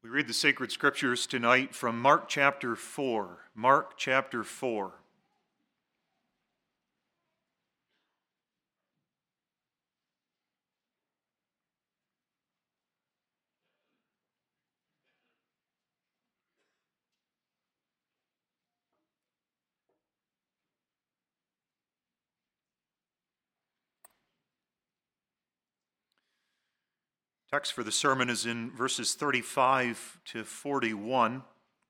We read the sacred scriptures tonight from Mark chapter 4. Mark chapter 4. Text for the sermon is in verses 35 to 41.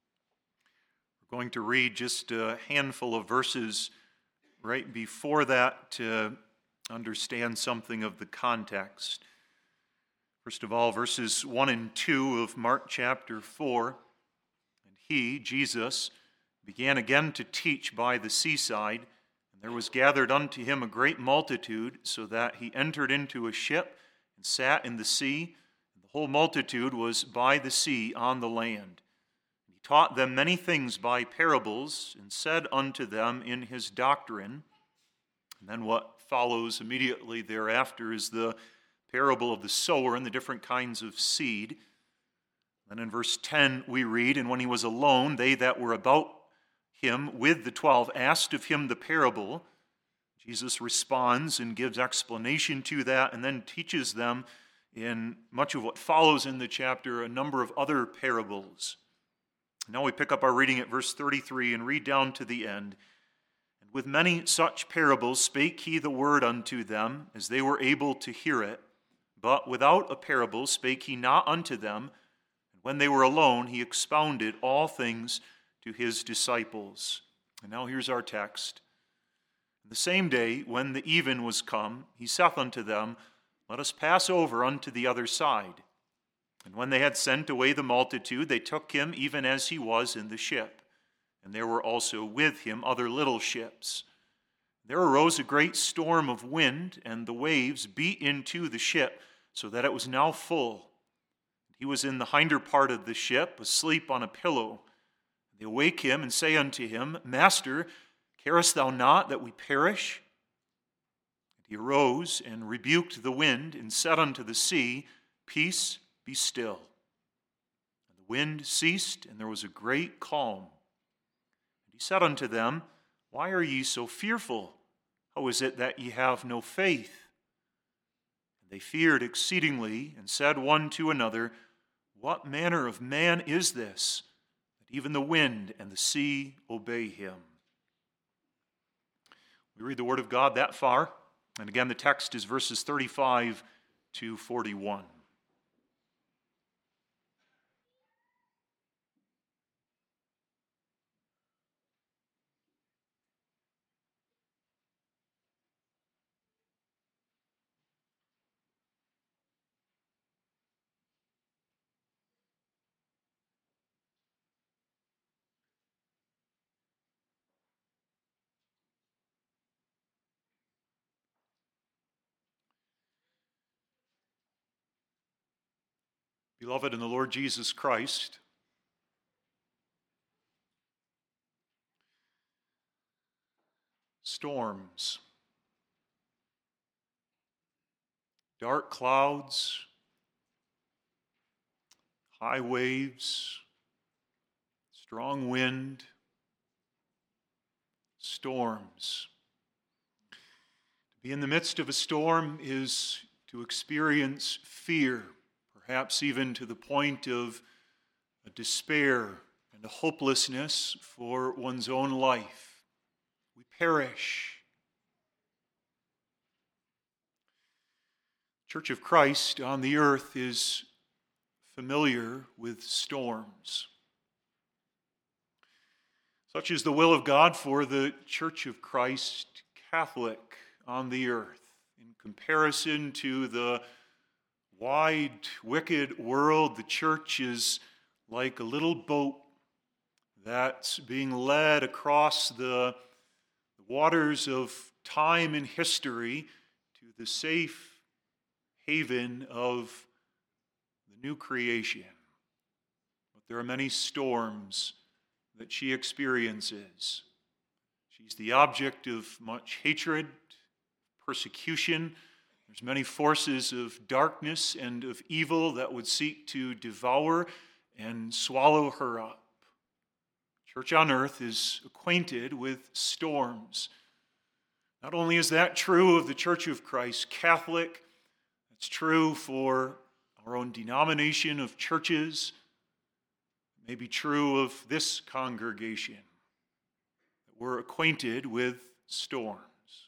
We're going to read just a handful of verses right before that to understand something of the context. First of all, verses 1 and 2 of Mark chapter 4. And he, Jesus, began again to teach by the seaside, and there was gathered unto him a great multitude, so that he entered into a ship and sat in the sea, and the whole multitude was by the sea on the land. And he taught them many things by parables, and said unto them in his doctrine. And then what follows immediately thereafter is the parable of the sower and the different kinds of seed. Then in verse 10 we read, And when he was alone, they that were about him with the 12 asked of him the parable. Jesus responds and gives explanation to that, and then teaches them in much of what follows in the chapter a number of other parables. Now we pick up our reading at verse 33 and read down to the end. And with many such parables spake he the word unto them, as they were able to hear it. But without a parable spake he not unto them. And when they were alone, he expounded all things to his disciples. And now here's our text. The same day, when the even was come, he saith unto them, Let us pass over unto the other side. And when they had sent away the multitude, they took him even as he was in the ship. And there were also with him other little ships. There arose a great storm of wind, and the waves beat into the ship, so that it was now full. He was in the hinder part of the ship, asleep on a pillow. They awake him and say unto him, Master, carest thou not that we perish? And he arose and rebuked the wind, and said unto the sea, Peace, be still. And the wind ceased, and there was a great calm. And he said unto them, Why are ye so fearful? How is it that ye have no faith? And they feared exceedingly, and said one to another, What manner of man is this, that even the wind and the sea obey him? We read the word of God that far, and again the text is verses 35 to 41. Beloved in the Lord Jesus Christ, storms, dark clouds, high waves, strong wind, storms. To be in the midst of a storm is to experience fear, perhaps even to the point of a despair and a hopelessness for one's own life. We perish. The Church of Christ on the earth is familiar with storms. Such is the will of God for the Church of Christ Catholic on the earth. In comparison to the wide, wicked world, the church is like a little boat that's being led across the waters of time and history to the safe haven of the new creation. But there are many storms that she experiences. She's the object of much hatred, persecution. There's many forces of darkness and of evil that would seek to devour and swallow her up. Church on earth is acquainted with storms. Not only is that true of the Church of Christ Catholic, it's true for our own denomination of churches. It may be true of this congregation, that we're acquainted with storms.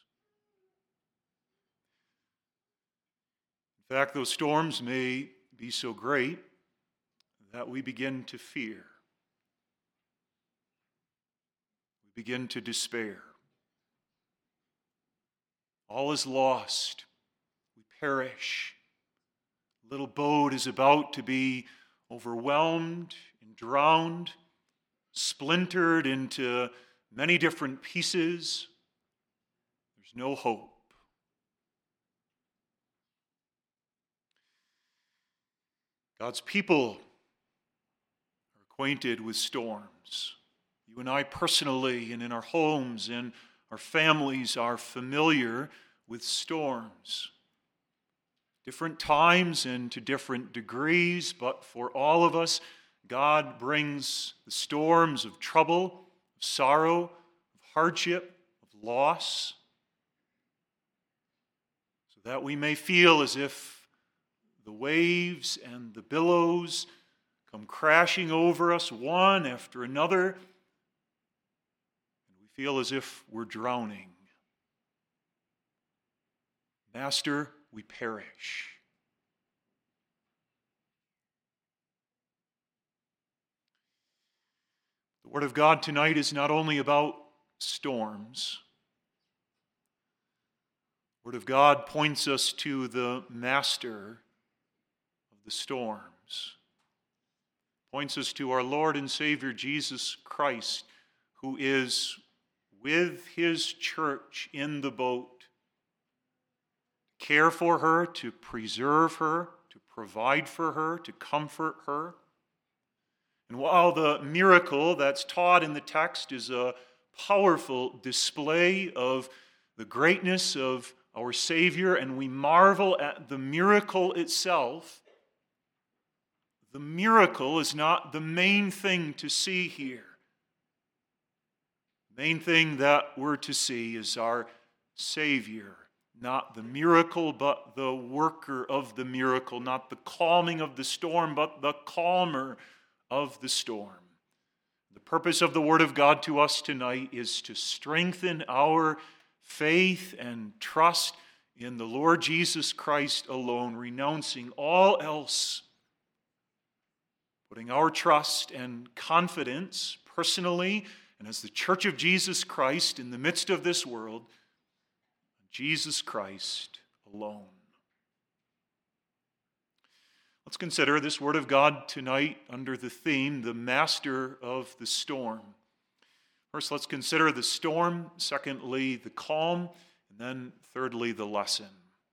In fact, those storms may be so great that we begin to fear. We begin to despair. All is lost. We perish. The little boat is about to be overwhelmed and drowned, splintered into many different pieces. There's no hope. God's people are acquainted with storms. You and I personally and in our homes and our families are familiar with storms. Different times and to different degrees, but for all of us, God brings the storms of trouble, of sorrow, of hardship, of loss, so that we may feel as if the waves and the billows come crashing over us one after another, and we feel as if we're drowning. Master, we perish. The Word of God tonight is not only about storms. The Word of God points us to the Master of the storms. Points us to our Lord and Savior Jesus Christ, who is with His church in the boat, to care for her, to preserve her, to provide for her, to comfort her. And while the miracle that's taught in the text is a powerful display of the greatness of our Savior, and we marvel at the miracle itself, the miracle is not the main thing to see here. The main thing that we're to see is our Savior, not the miracle, but the worker of the miracle, not the calming of the storm, but the calmer of the storm. The purpose of the Word of God to us tonight is to strengthen our faith and trust in the Lord Jesus Christ alone, renouncing all else, putting our trust and confidence personally and as the Church of Jesus Christ in the midst of this world, Jesus Christ alone. Let's consider this Word of God tonight under the theme, the Master of the Storm. First, let's consider the storm. Secondly, the calm. And then, thirdly, the lesson.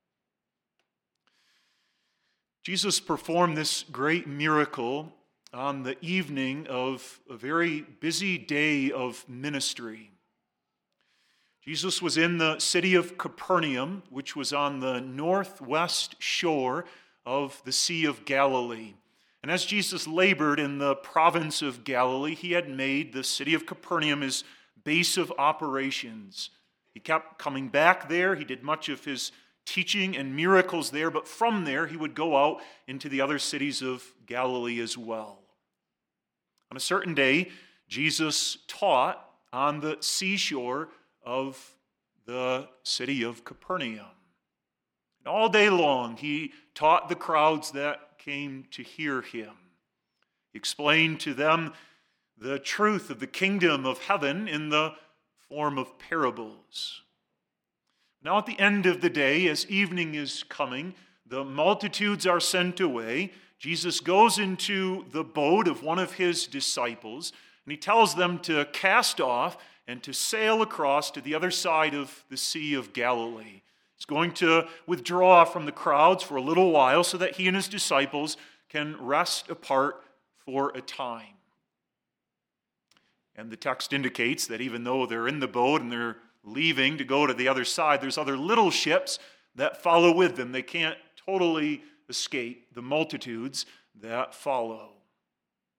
Jesus performed this great miracle on the evening of a very busy day of ministry. Jesus was in the city of Capernaum, which was on the northwest shore of the Sea of Galilee. And as Jesus labored in the province of Galilee, he had made the city of Capernaum his base of operations. He kept coming back there. He did much of his teaching and miracles there, but from there he would go out into the other cities of Galilee as well. On a certain day, Jesus taught on the seashore of the city of Capernaum. And all day long, he taught the crowds that came to hear him. He explained to them the truth of the kingdom of heaven in the form of parables. Now at the end of the day, as evening is coming, the multitudes are sent away. Jesus goes into the boat of one of his disciples, and he tells them to cast off and to sail across to the other side of the Sea of Galilee. He's going to withdraw from the crowds for a little while so that he and his disciples can rest apart for a time. And the text indicates that even though they're in the boat and they're leaving to go to the other side, there's other little ships that follow with them. They can't totally escape the multitudes that follow.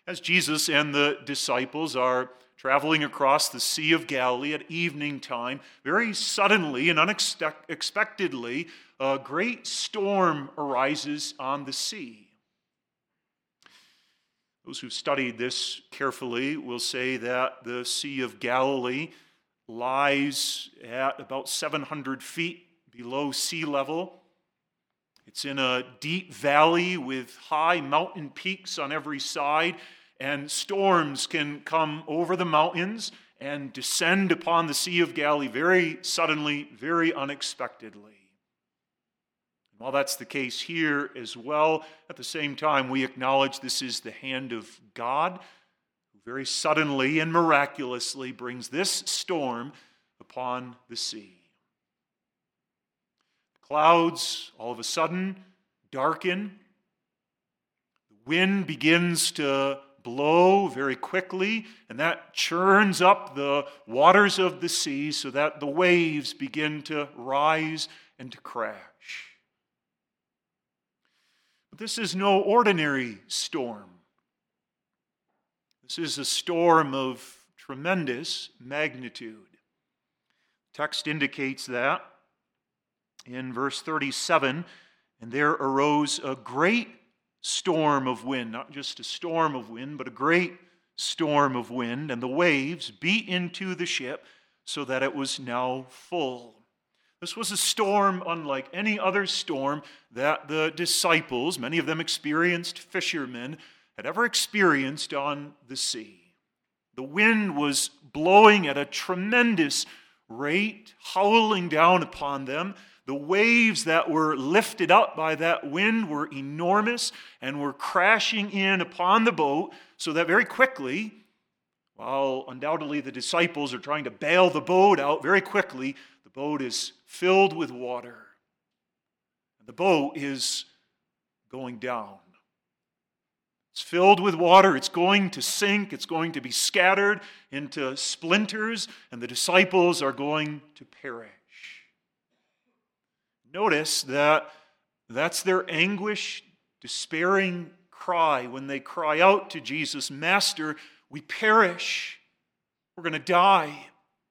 As Jesus and the disciples are traveling across the Sea of Galilee at evening time, very suddenly and unexpectedly, a great storm arises on the sea. Those who've studied this carefully will say that the Sea of Galilee lies at about 700 feet below sea level. It's in a deep valley with high mountain peaks on every side, and storms can come over the mountains and descend upon the Sea of Galilee very suddenly, very unexpectedly. While that's the case here as well, at the same time, we acknowledge this is the hand of God, who very suddenly and miraculously brings this storm upon the sea. The clouds, all of a sudden, darken. The wind begins to blow very quickly, and that churns up the waters of the sea so that the waves begin to rise and to crash. But this is no ordinary storm. This is a storm of tremendous magnitude. The text indicates that in verse 37, and there arose a great storm of wind, not just a storm of wind, but a great storm of wind, and the waves beat into the ship so that it was now full. This was a storm unlike any other storm that the disciples, many of them experienced fishermen, had ever experienced on the sea. The wind was blowing at a tremendous rate, howling down upon them. The waves that were lifted up by that wind were enormous and were crashing in upon the boat, so that very quickly, while undoubtedly the disciples are trying to bail the boat out, very quickly the boat is filled with water. The boat is going down. It's filled with water. It's going to sink. It's going to be scattered into splinters, and the disciples are going to perish. Notice that that's their anguish, despairing cry when they cry out to Jesus, "Master, we perish. We're going to die."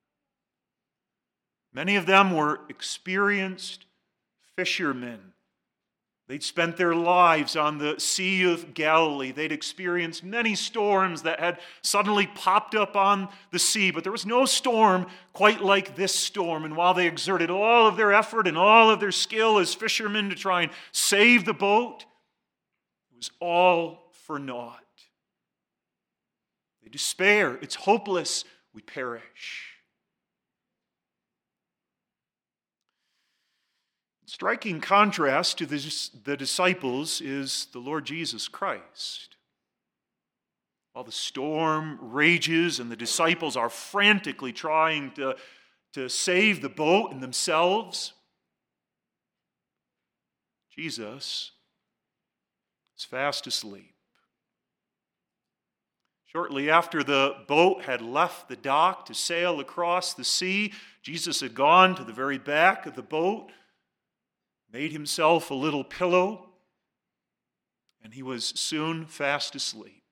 Many of them were experienced fishermen. They'd spent their lives on the Sea of Galilee. They'd experienced many storms that had suddenly popped up on the sea, but there was no storm quite like this storm. And while they exerted all of their effort and all of their skill as fishermen to try and save the boat, it was all for naught. They despair. It's hopeless. We perish. Striking contrast to the disciples is the Lord Jesus Christ. While the storm rages and the disciples are frantically trying to save the boat and themselves, Jesus is fast asleep. Shortly after the boat had left the dock to sail across the sea, Jesus had gone to the very back of the boat, made himself a little pillow, and he was soon fast asleep.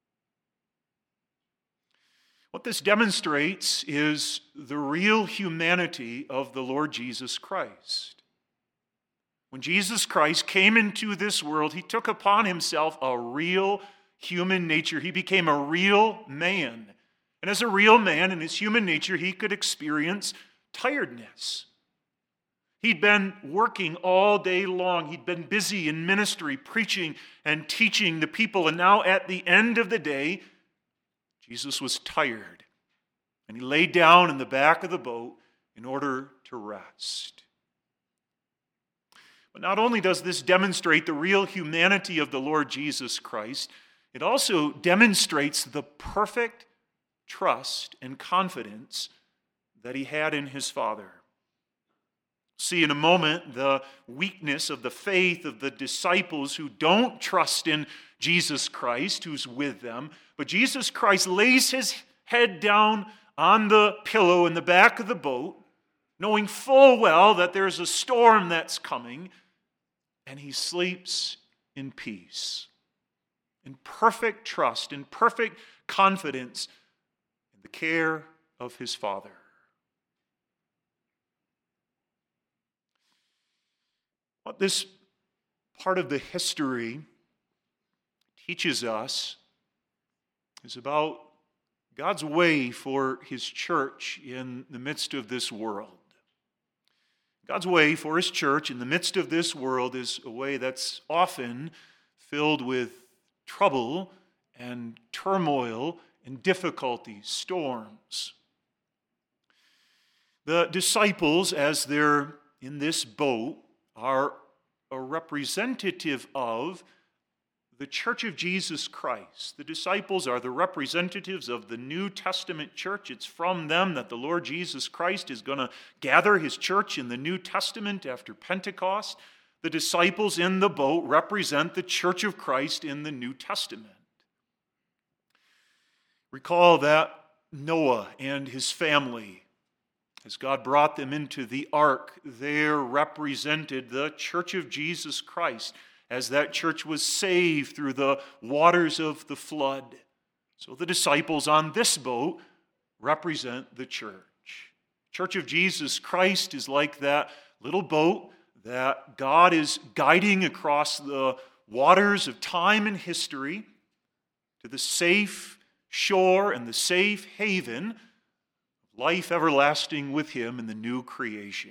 What this demonstrates is the real humanity of the Lord Jesus Christ. When Jesus Christ came into this world, he took upon himself a real human nature. He became a real man. And as a real man in his human nature, he could experience tiredness. He'd been working all day long. He'd been busy in ministry, preaching and teaching the people. And now at the end of the day, Jesus was tired. And he laid down in the back of the boat in order to rest. But not only does this demonstrate the real humanity of the Lord Jesus Christ, it also demonstrates the perfect trust and confidence that he had in his Father. See in a moment the weakness of the faith of the disciples who don't trust in Jesus Christ, who's with them. But Jesus Christ lays his head down on the pillow in the back of the boat, knowing full well that there's a storm that's coming, and he sleeps in peace. in perfect trust, in perfect confidence in the care of his Father. What this part of the history teaches us is about God's way for his church in the midst of this world. God's way for his church in the midst of this world is a way that's often filled with trouble and turmoil and difficulty, storms. The disciples, as they're in this boat, are a representative of the Church of Jesus Christ. The disciples are the representatives of the New Testament church. It's from them that the Lord Jesus Christ is going to gather his church in the New Testament after Pentecost. The disciples in the boat represent the Church of Christ in the New Testament. Recall that Noah and his family, as God brought them into the ark, there represented the Church of Jesus Christ, as that church was saved through the waters of the flood. So the disciples on this boat represent the church. Church of Jesus Christ is like that little boat that God is guiding across the waters of time and history to the safe shore and the safe haven of life everlasting with him in the new creation.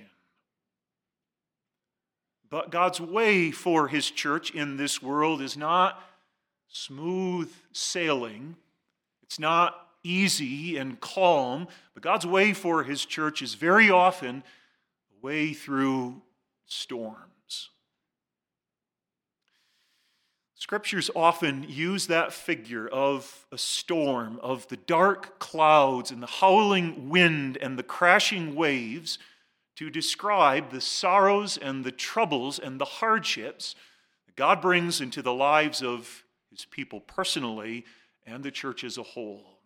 But God's way for his church in this world is not smooth sailing. It's not easy and calm. But God's way for his church is very often a way through storms. Scriptures often use that figure of a storm, of the dark clouds and the howling wind and the crashing waves, to describe the sorrows and the troubles and the hardships that God brings into the lives of his people personally and the church as a whole.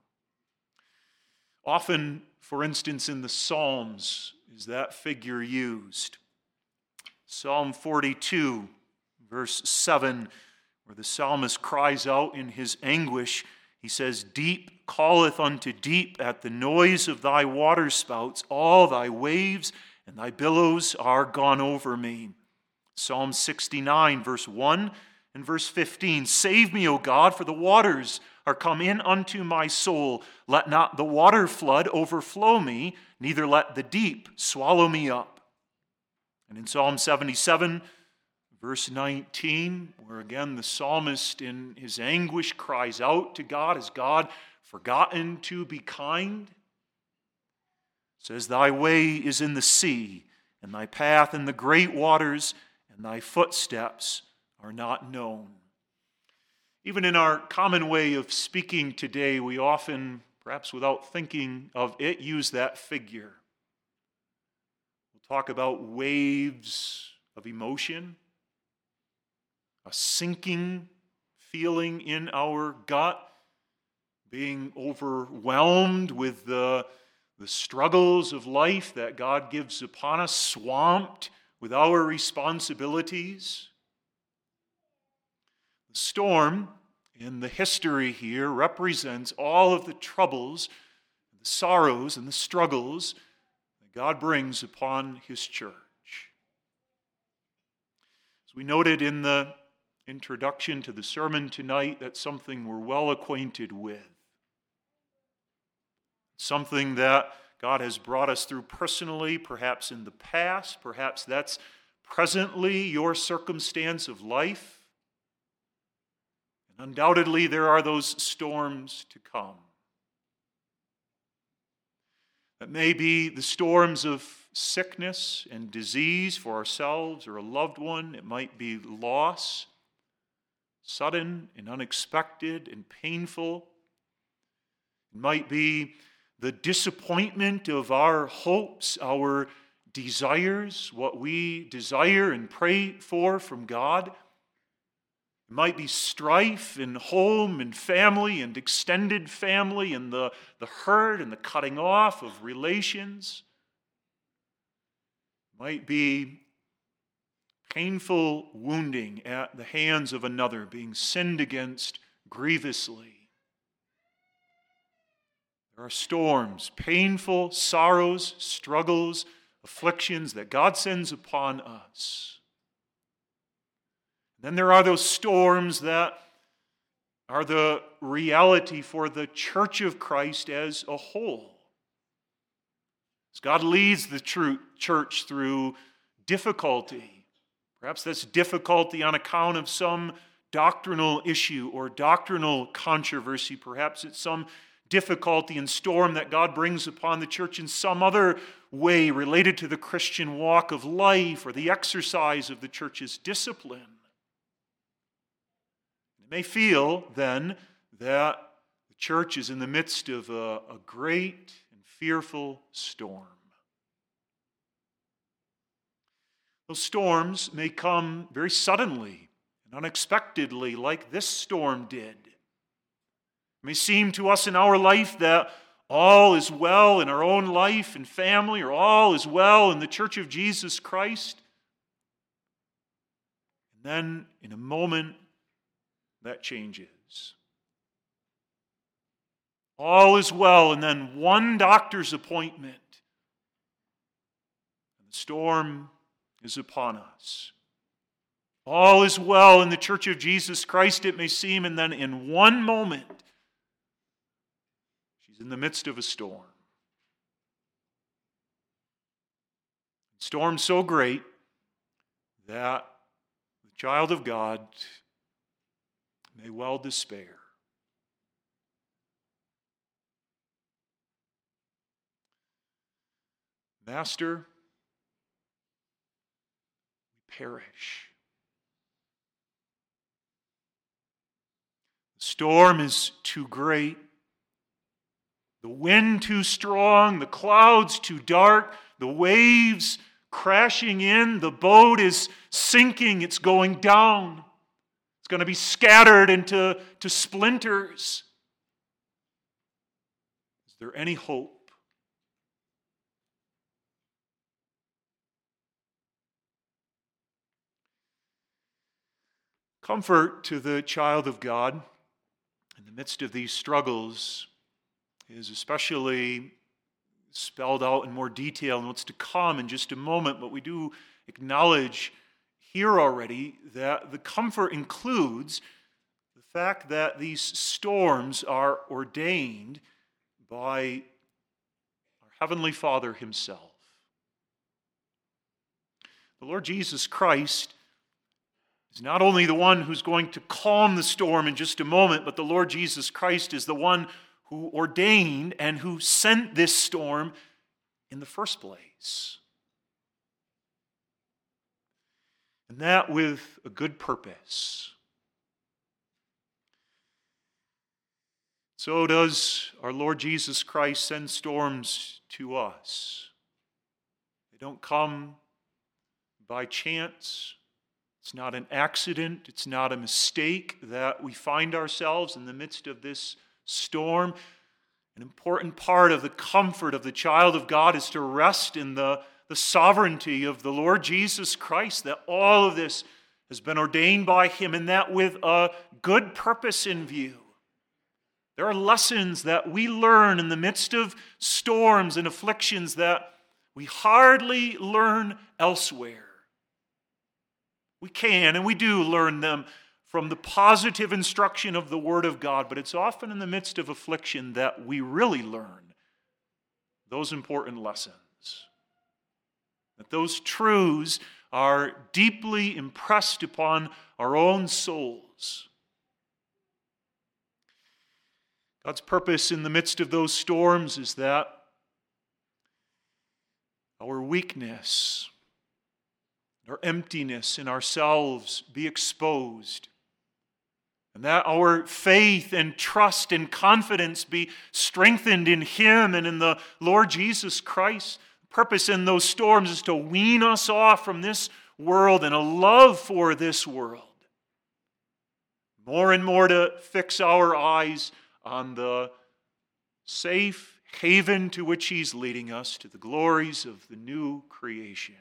Often, for instance, in the Psalms is that figure used. Psalm 42, verse 7, where the psalmist cries out in his anguish, he says, "Deep calleth unto deep at the noise of thy waterspouts, all thy waves and thy billows are gone over me." Psalm 69, verse 1 and verse 15. "Save me, O God, for the waters are come in unto my soul. Let not the water flood overflow me, neither let the deep swallow me up." And in Psalm 77, verse 19, where again the psalmist in his anguish cries out to God, "Has God forgotten to be kind?" Says, "Thy way is in the sea, and thy path in the great waters, and thy footsteps are not known." Even in our common way of speaking today, we often, perhaps without thinking of it, use that figure. We'll talk about waves of emotion, a sinking feeling in our gut, being overwhelmed with the struggles of life that God gives upon us, swamped with our responsibilities. The storm in the history here represents all of the troubles, the sorrows, and the struggles that God brings upon his church. As we noted in the introduction to the sermon tonight, that's something we're well acquainted with. Something that God has brought us through personally, perhaps in the past, perhaps that's presently your circumstance of life. And undoubtedly, there are those storms to come. That may be the storms of sickness and disease for ourselves or a loved one. It might be loss, sudden and unexpected and painful. It might be the disappointment of our hopes, our desires, what we desire and pray for from God. It might be strife in home and family and extended family and the hurt and the cutting off of relations. It might be painful wounding at the hands of another, being sinned against grievously. There are storms, painful sorrows, struggles, afflictions that God sends upon us. Then there are those storms that are the reality for the church of Christ as a whole. As God leads the church through difficulty, perhaps that's difficulty on account of some doctrinal issue or doctrinal controversy, perhaps it's some difficulty and storm that God brings upon the church in some other way related to the Christian walk of life or the exercise of the church's discipline. It may feel then that the church is in the midst of a great and fearful storm. Those storms may come very suddenly and unexpectedly, like this storm did. It may seem to us in our life that all is well in our own life and family, or all is well in the Church of Jesus Christ. And then, in a moment, that changes. All is well, and then one doctor's appointment, and the storm is upon us. All is well in the Church of Jesus Christ, it may seem, and then in one moment, she's in the midst of a storm. A storm so great that the child of God may well despair. Master, we perish. The storm is too great. The wind too strong, the clouds too dark, the waves crashing in, the boat is sinking, it's going down. It's going to be scattered into splinters. Is there any hope? Comfort to the child of God in the midst of these struggles is especially spelled out in more detail in what's to come in just a moment, but we do acknowledge here already that the comfort includes the fact that these storms are ordained by our Heavenly Father Himself. The Lord Jesus Christ is not only the one who's going to calm the storm in just a moment, but the Lord Jesus Christ is the one who ordained and who sent this storm in the first place. And that with a good purpose. So does our Lord Jesus Christ send storms to us. They don't come by chance. It's not an accident. It's not a mistake that we find ourselves in the midst of this storm. An important part of the comfort of the child of God is to rest in the sovereignty of the Lord Jesus Christ, that all of this has been ordained by Him, and that with a good purpose in view. There are lessons that we learn in the midst of storms and afflictions that we hardly learn elsewhere. We can and we do learn them from the positive instruction of the Word of God, but it's often in the midst of affliction that we really learn those important lessons. That those truths are deeply impressed upon our own souls. God's purpose in the midst of those storms is that our weakness, our emptiness in ourselves be exposed, and that our faith and trust and confidence be strengthened in Him and in the Lord Jesus Christ. The purpose in those storms is to wean us off from this world and a love for this world. More and more to fix our eyes on the safe haven to which He's leading us, to the glories of the new creation.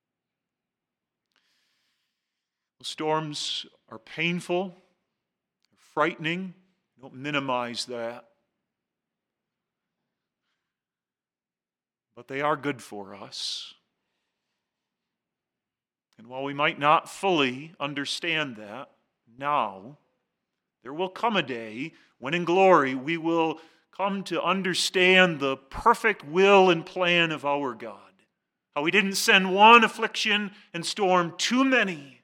Storms are painful, frightening. Don't minimize that. But they are good for us. And while we might not fully understand that now, there will come a day when in glory we will come to understand the perfect will and plan of our God. How He didn't send one affliction and storm too many.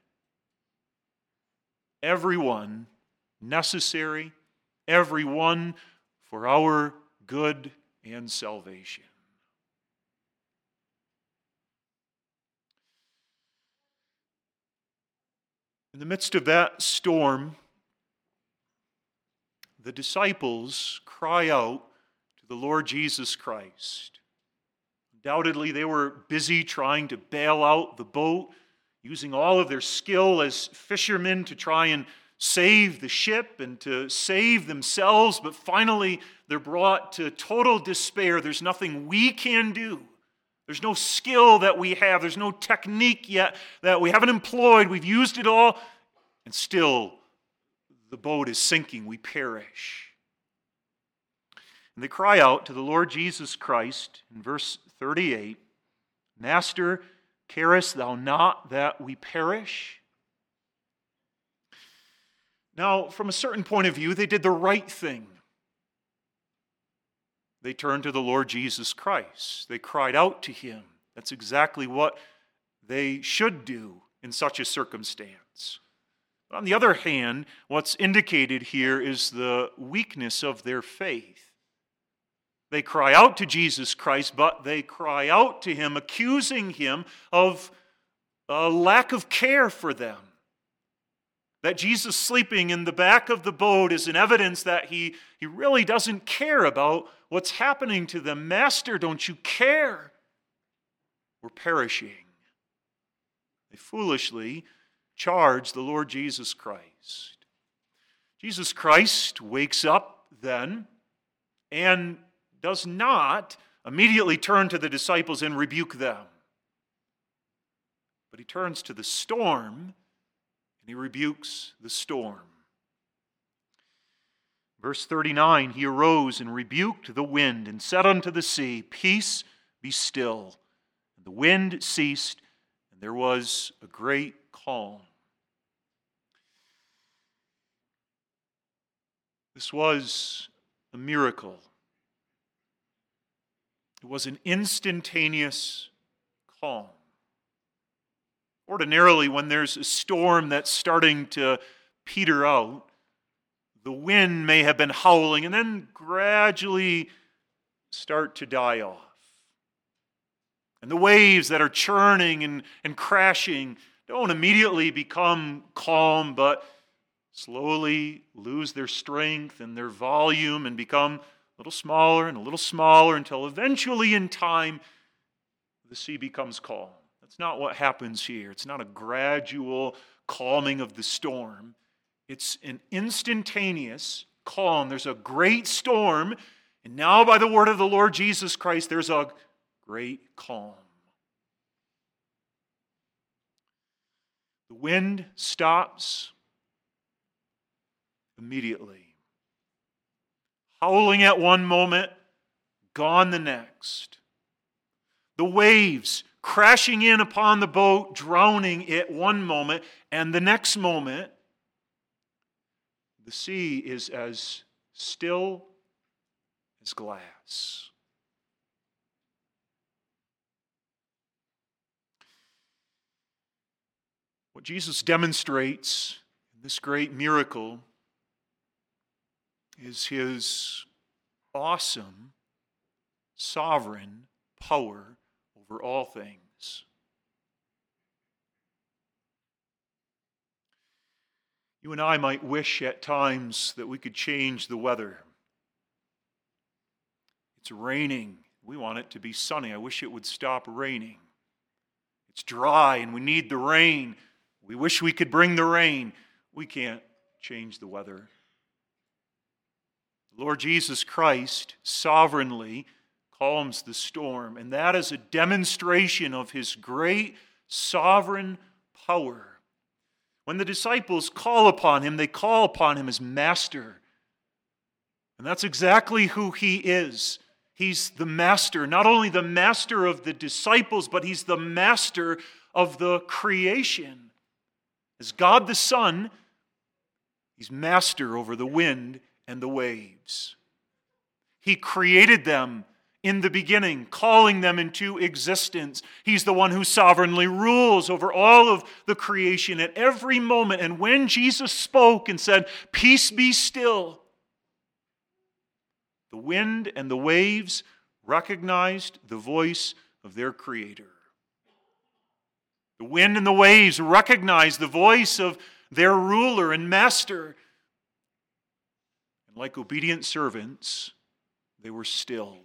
Every one necessary, every one for our good and salvation. In the midst of that storm, the disciples cry out to the Lord Jesus Christ. Undoubtedly, they were busy trying to bail out the boat, using all of their skill as fishermen to try and save the ship and to save themselves, but finally they're brought to total despair. There's nothing we can do. There's no skill that we have. There's no technique yet that we haven't employed. We've used it all, and still the boat is sinking. We perish. And they cry out to the Lord Jesus Christ in verse 38, Master, carest thou not that we perish? Now, from a certain point of view, they did the right thing. They turned to the Lord Jesus Christ. They cried out to Him. That's exactly what they should do in such a circumstance. On the other hand, what's indicated here is the weakness of their faith. They cry out to Jesus Christ, but they cry out to Him, accusing Him of a lack of care for them. That Jesus sleeping in the back of the boat is an evidence that he really doesn't care about what's happening to them. Master, don't you care? We're perishing. They foolishly charge the Lord Jesus Christ. Jesus Christ wakes up then and does not immediately turn to the disciples and rebuke them. But He turns to the storm and He rebukes the storm. Verse 39, He arose and rebuked the wind and said unto the sea, Peace, be still. And the wind ceased, and there was a great calm. This was a miracle. It was an instantaneous calm. Ordinarily, when there's a storm that's starting to peter out, the wind may have been howling and then gradually start to die off. And the waves that are churning and crashing don't immediately become calm, but slowly lose their strength and their volume and become a little smaller and a little smaller until eventually in time the sea becomes calm. That's not what happens here. It's not a gradual calming of the storm. It's an instantaneous calm. There's a great storm, and now by the word of the Lord Jesus Christ, there's a great calm. The wind stops immediately. Howling at one moment, gone the next. The waves crashing in upon the boat, drowning it one moment, and the next moment, the sea is as still as glass. What Jesus demonstrates in this great miracle is His awesome, sovereign power over all things. You and I might wish at times that we could change the weather. It's raining. We want it to be sunny. I wish it would stop raining. It's dry and we need the rain. We wish we could bring the rain. We can't change the weather. The Lord Jesus Christ sovereignly calms the storm, and that is a demonstration of His great sovereign power. When the disciples call upon him, they call upon him as Master. And that's exactly who he is. He's the Master, not only the Master of the disciples, but he's the Master of the creation. As God the Son, he's Master over the wind and the waves. He created them in the beginning, calling them into existence. He's the one who sovereignly rules over all of the creation at every moment. And when Jesus spoke and said, "Peace be still," the wind and the waves recognized the voice of their Creator. The wind and the waves recognized the voice of their ruler and master. And like obedient servants, they were stilled.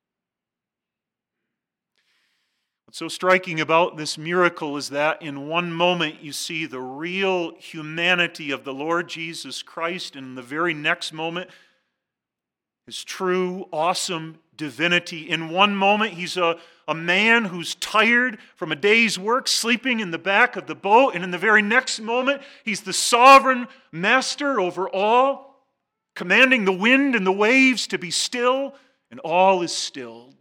What's so striking about this miracle is that in one moment you see the real humanity of the Lord Jesus Christ, and in the very next moment, his true, awesome divinity. In one moment, he's a man who's tired from a day's work, sleeping in the back of the boat, and in the very next moment, he's the sovereign master over all, commanding the wind and the waves to be still, and all is stilled.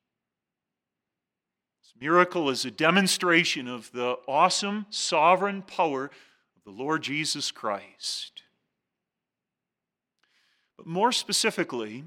Miracle is a demonstration of the awesome, sovereign power of the Lord Jesus Christ. But more specifically,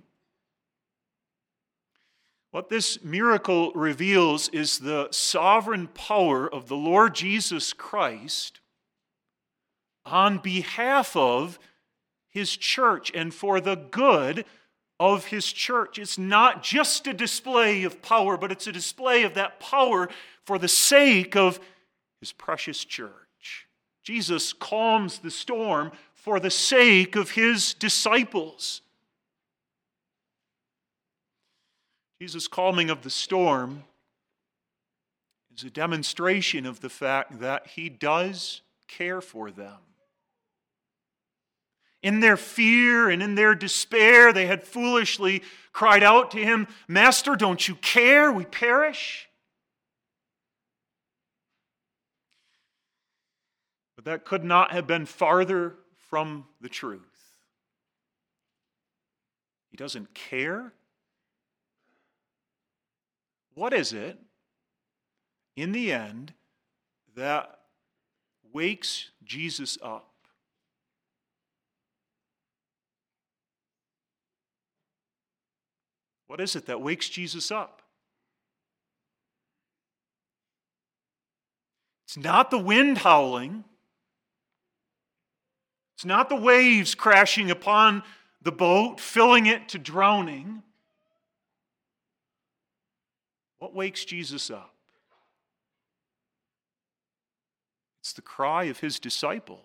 what this miracle reveals is the sovereign power of the Lord Jesus Christ on behalf of his church and for the good of his church. It's not just a display of power, but it's a display of that power for the sake of his precious church. Jesus calms the storm for the sake of his disciples. Jesus' calming of the storm is a demonstration of the fact that he does care for them. In their fear and in their despair, they had foolishly cried out to him, "Master, don't you care? We perish." But that could not have been farther from the truth. He doesn't care. What is it, in the end, that wakes Jesus up? What is it that wakes Jesus up? It's not the wind howling. It's not the waves crashing upon the boat, filling it to drowning. What wakes Jesus up? It's the cry of his disciples.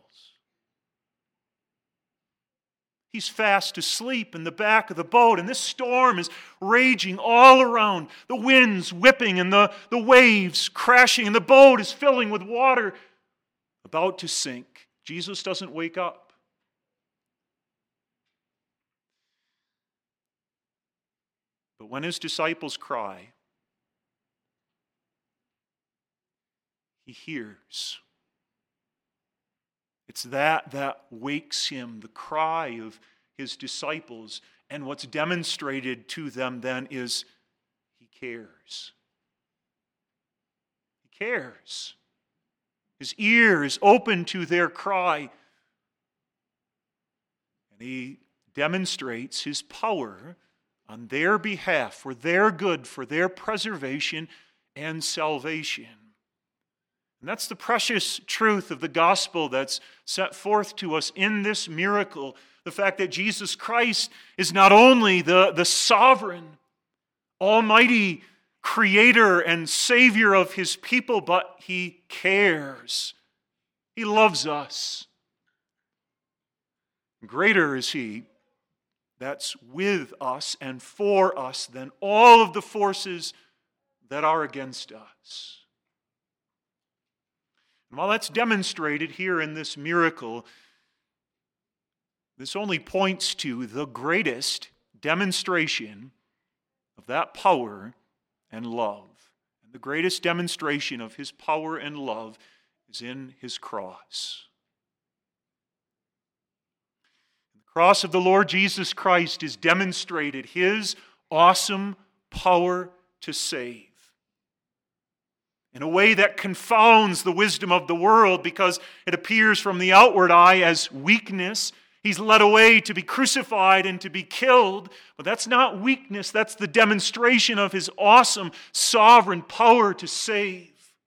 He's fast asleep in the back of the boat, and this storm is raging all around. The wind's whipping and the waves crashing, and the boat is filling with water, about to sink. Jesus doesn't wake up. But when his disciples cry, he hears. It's that wakes him, the cry of his disciples. And what's demonstrated to them then is he cares. He cares. His ear is open to their cry. And he demonstrates his power on their behalf, for their good, for their preservation and salvation. And that's the precious truth of the gospel that's set forth to us in this miracle. The fact that Jesus Christ is not only the sovereign, almighty creator and savior of his people, but he cares. He loves us. Greater is he that's with us and for us than all of the forces that are against us. And while that's demonstrated here in this miracle, this only points to the greatest demonstration of that power and love. And the greatest demonstration of his power and love is in his cross. cross of the Lord Jesus Christ is demonstrated His awesome power to save in a way that confounds the wisdom of the world because it appears from the outward eye as weakness. He's led away to be crucified and to be killed, but that's not weakness. That's the demonstration of His awesome sovereign power to save.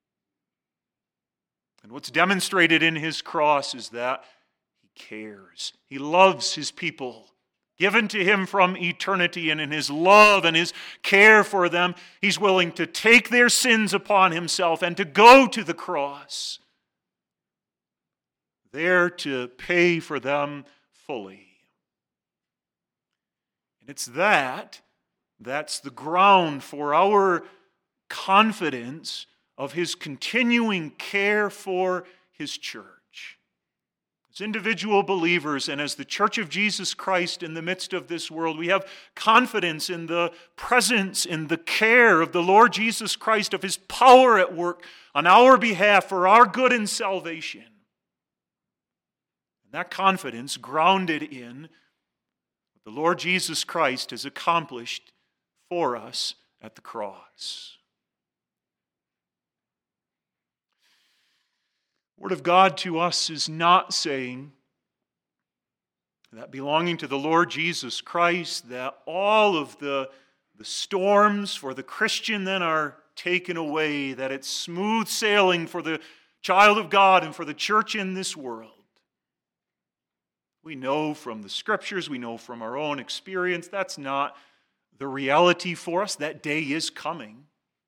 And what's demonstrated in His cross is that He cares. He loves His people, given to Him from eternity, and in His love and His care for them, He's willing to take their sins upon Himself and to go to the cross, there to pay for them fully. And it's that's the ground for our confidence of His continuing care for His church. As individual believers and as the Church of Jesus Christ in the midst of this world, we have confidence in the presence, in the care of the Lord Jesus Christ, of His power at work on our behalf for our good and salvation. And that confidence grounded in what the Lord Jesus Christ has accomplished for us at the cross. The Word of God to us is not saying that belonging to the Lord Jesus Christ, that all of the storms for the Christian then are taken away, that it's smooth sailing for the child of God and for the church in this world. We know from the Scriptures, we know from our own experience, that's not the reality for us. That day is coming.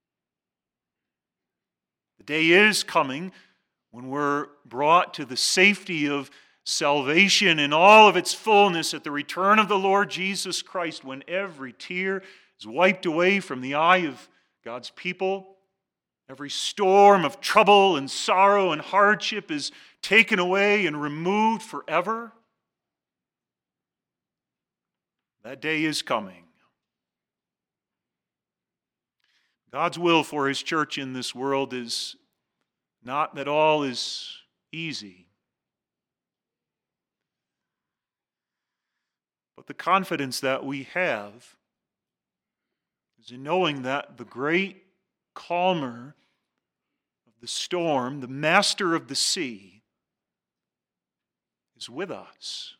The day is coming when we're brought to the safety of salvation in all of its fullness at the return of the Lord Jesus Christ, when every tear is wiped away from the eye of God's people, every storm of trouble and sorrow and hardship is taken away and removed forever. That day is coming. God's will for His church in this world is not that all is easy, but the confidence that we have is in knowing that the great calmer of the storm, the master of the sea, is with us.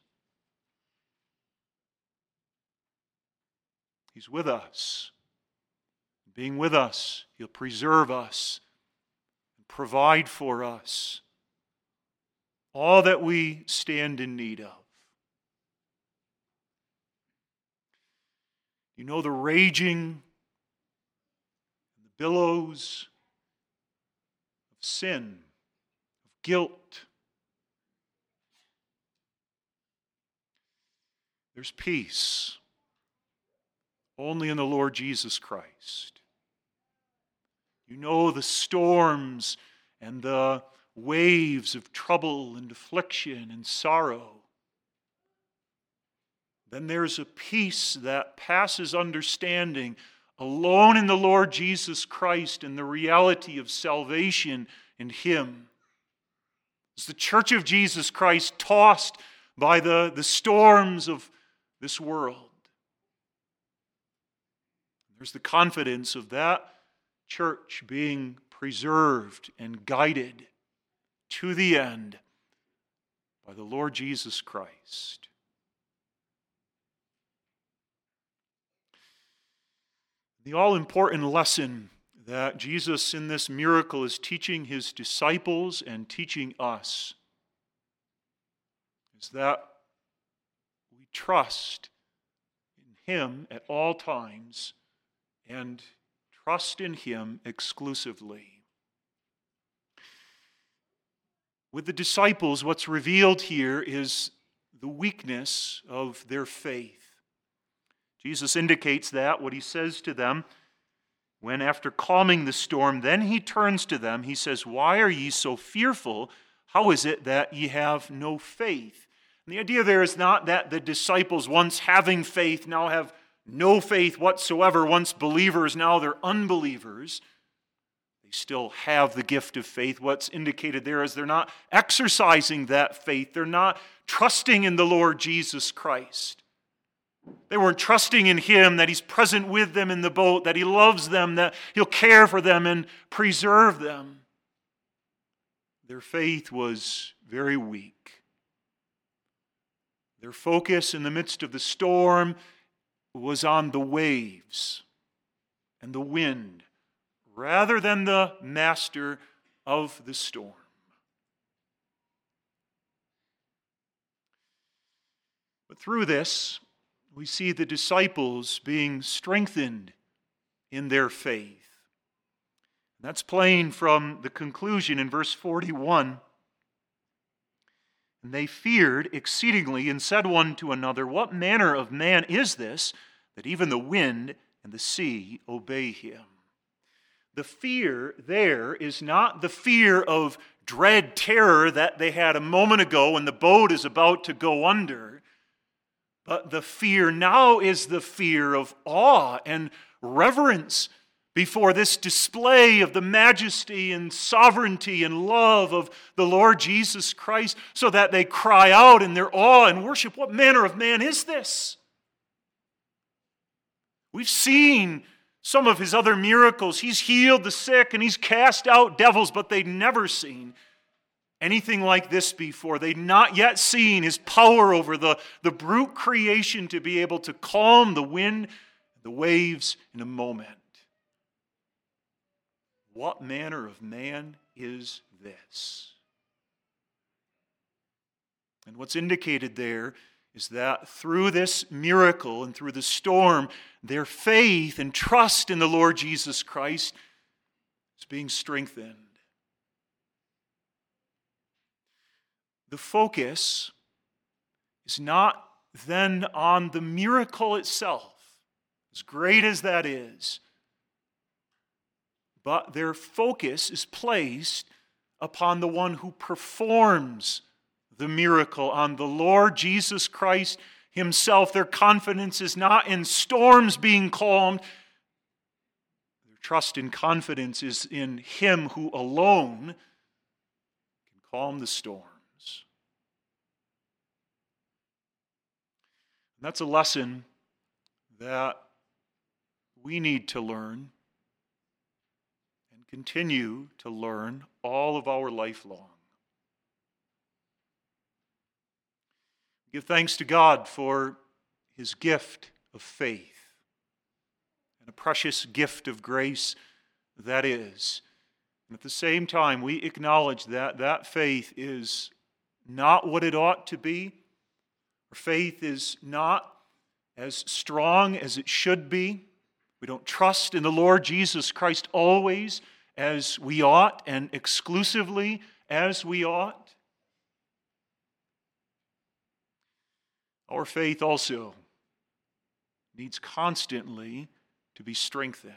He's with us. Being with us, He'll preserve us, provide for us all that we stand in need of. You know the raging, the billows of sin, of guilt. There's peace only in the Lord Jesus Christ. You know the storms and the waves of trouble and affliction and sorrow. Then there's a peace that passes understanding, alone in the Lord Jesus Christ and the reality of salvation in Him. Is the Church of Jesus Christ tossed by the storms of this world? There's the confidence of that church being preserved and guided to the end by the Lord Jesus Christ. The all-important lesson that Jesus in this miracle is teaching His disciples and teaching us is that we trust in Him at all times and trust in Him exclusively. With the disciples, what's revealed here is the weakness of their faith. Jesus indicates that, what He says to them, when after calming the storm, then He turns to them, He says, "Why are ye so fearful? How is it that ye have no faith?" And the idea there is not that the disciples, once having faith, now have no faith whatsoever. Once believers, now they're unbelievers. They still have the gift of faith. What's indicated there is they're not exercising that faith. They're not trusting in the Lord Jesus Christ. They weren't trusting in Him, that He's present with them in the boat, that He loves them, that He'll care for them and preserve them. Their faith was very weak. Their focus in the midst of the storm was on the waves and the wind, rather than the master of the storm. But through this, we see the disciples being strengthened in their faith. That's plain from the conclusion in verse 41. And they feared exceedingly and said one to another, "What manner of man is this, that even the wind and the sea obey him?" The fear there is not the fear of dread terror that they had a moment ago when the boat is about to go under. But the fear now is the fear of awe and reverence before this display of the majesty and sovereignty and love of the Lord Jesus Christ, so that they cry out in their awe and worship, "What manner of man is this?" We've seen some of His other miracles. He's healed the sick and He's cast out devils, but they'd never seen anything like this before. They'd not yet seen His power over the brute creation to be able to calm the wind, the waves in a moment. What manner of man is this? And what's indicated there is that through this miracle and through the storm, their faith and trust in the Lord Jesus Christ is being strengthened. The focus is not then on the miracle itself, as great as that is, but their focus is placed upon the one who performs the miracle, on the Lord Jesus Christ Himself. Their confidence is not in storms being calmed. Their trust and confidence is in Him who alone can calm the storms. And that's a lesson that we need to learn and continue to learn all of our life long. Give thanks to God for His gift of faith, and a precious gift of grace that is. And at the same time, we acknowledge that that faith is not what it ought to be. Our faith is not as strong as it should be. We don't trust in the Lord Jesus Christ always as we ought and exclusively as we ought. Our faith also needs constantly to be strengthened.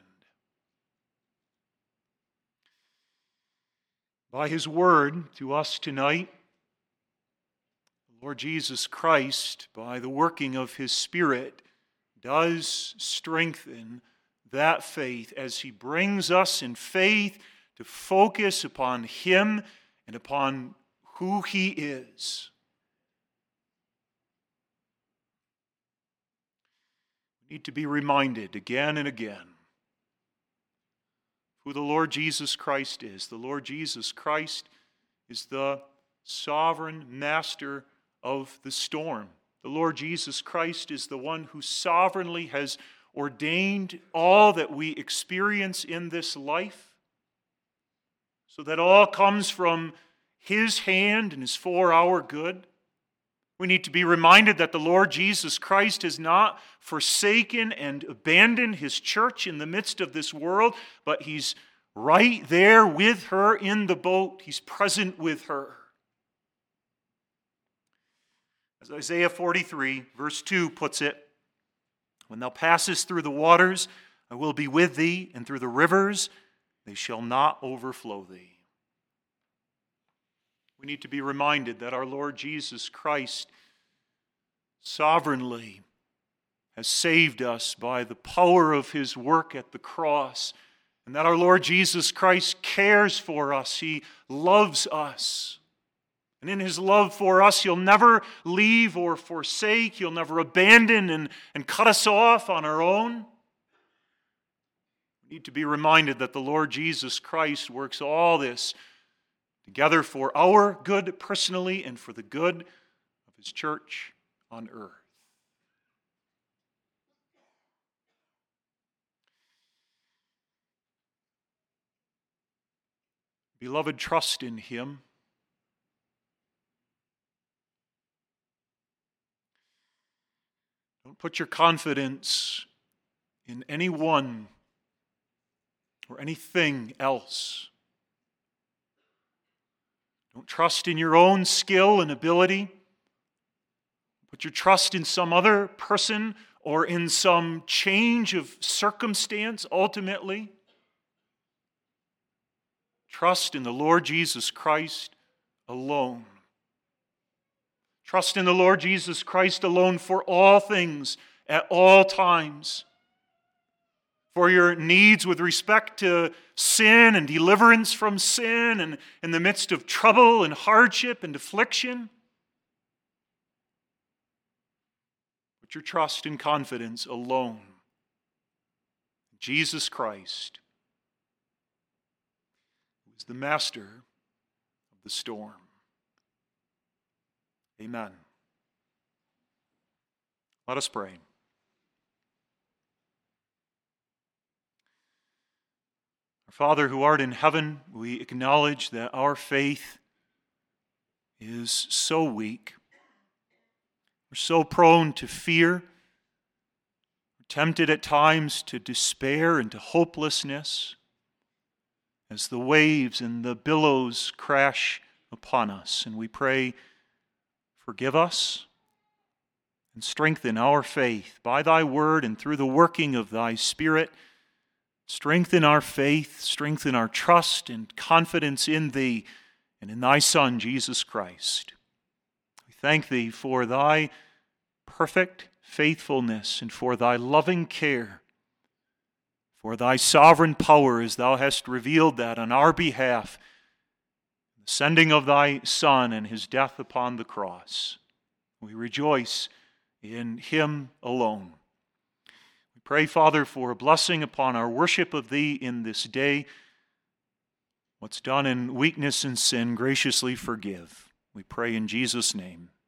By His word to us tonight, the Lord Jesus Christ, by the working of His Spirit, does strengthen that faith as He brings us in faith to focus upon Him and upon who He is. Need to be reminded again and again who the Lord Jesus Christ is. The Lord Jesus Christ is the sovereign master of the storm. The Lord Jesus Christ is the one who sovereignly has ordained all that we experience in this life, so that all comes from His hand and is for our good. We need to be reminded that the Lord Jesus Christ has not forsaken and abandoned His church in the midst of this world, but He's right there with her in the boat. He's present with her. As Isaiah 43, verse 2 puts it, "When thou passest through the waters, I will be with thee, and through the rivers, they shall not overflow thee." We need to be reminded that our Lord Jesus Christ sovereignly has saved us by the power of His work at the cross and that our Lord Jesus Christ cares for us. He loves us. And in His love for us, He'll never leave or forsake. He'll never abandon and cut us off on our own. We need to be reminded that the Lord Jesus Christ works all this together for our good personally and for the good of His church on earth. Beloved, trust in Him. Don't put your confidence in anyone or anything else. Don't trust in your own skill and ability. Put your trust in some other person or in some change of circumstance ultimately. Trust in the Lord Jesus Christ alone. Trust in the Lord Jesus Christ alone for all things at all times. For your needs with respect to sin and deliverance from sin and in the midst of trouble and hardship and affliction. Put your trust and confidence alone in Jesus Christ, who is the master of the storm. Amen. Let us pray. Our Father who art in heaven, we acknowledge that our faith is so weak. We're so prone to fear. We're tempted at times to despair and to hopelessness as the waves and the billows crash upon us. And we pray, forgive us and strengthen our faith by Thy word and through the working of Thy Spirit. Strengthen our faith, strengthen our trust and confidence in Thee and in Thy Son, Jesus Christ. We thank Thee for Thy perfect faithfulness and for Thy loving care, for Thy sovereign power as Thou hast revealed that on our behalf, the sending of Thy Son and His death upon the cross. We rejoice in Him alone. Pray, Father, for a blessing upon our worship of Thee in this day. What's done in weakness and sin, graciously forgive. We pray in Jesus' name.